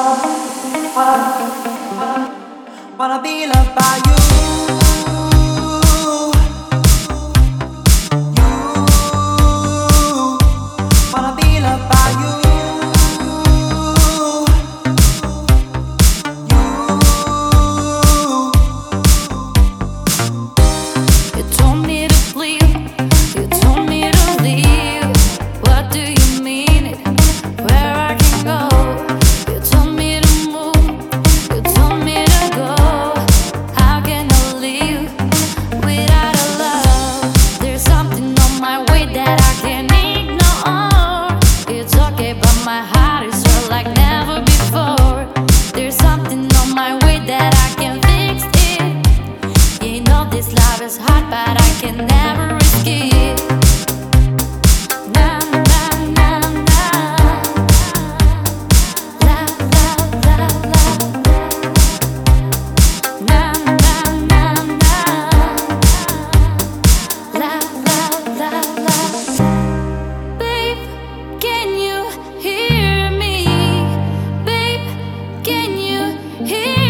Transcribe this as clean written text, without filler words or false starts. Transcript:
Wanna be loved by you. Wanna be loved by you. You told me to leave, you told me to leave. What do you mean it? Where I can go? You told me to move, you told me to go. How can I leave without a love? There's something on my way that I can't ignore. It's okay, but my heart is hurt like never before. There's something on my way that I can fix it. You know this love is hard, but I can never risk it. Na na na na, la la la la. Na na na na, la la la la. Babe, can you hear me? Babe, can you hear me?